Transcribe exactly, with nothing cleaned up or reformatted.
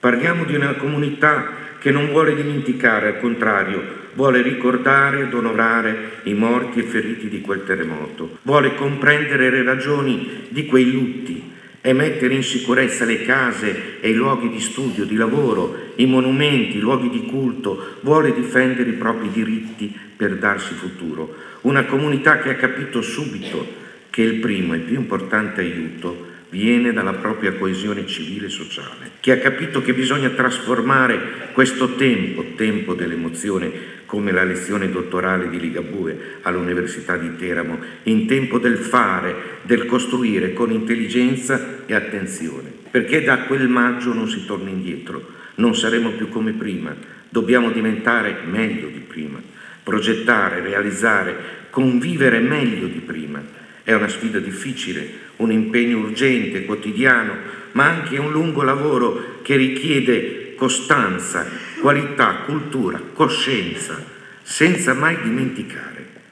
Parliamo di una comunità che non vuole dimenticare, al contrario, vuole ricordare ed onorare i morti e feriti di quel terremoto, vuole comprendere le ragioni di quei lutti e mettere in sicurezza le case e i luoghi di studio, di lavoro, i monumenti, i luoghi di culto, vuole difendere i propri diritti per darsi futuro. Una comunità che ha capito subito che il primo e più importante aiuto viene dalla propria coesione civile e sociale, che ha capito che bisogna trasformare questo tempo, tempo dell'emozione, come la lezione dottorale di Ligabue all'Università di Teramo, in tempo del fare, del costruire con intelligenza e attenzione, perché da quel maggio non si torna indietro, non saremo più come prima, dobbiamo diventare meglio di prima, progettare, realizzare, convivere meglio di prima. È una sfida difficile, un impegno urgente, quotidiano, ma anche un lungo lavoro che richiede costanza, qualità, cultura, coscienza, senza mai dimenticare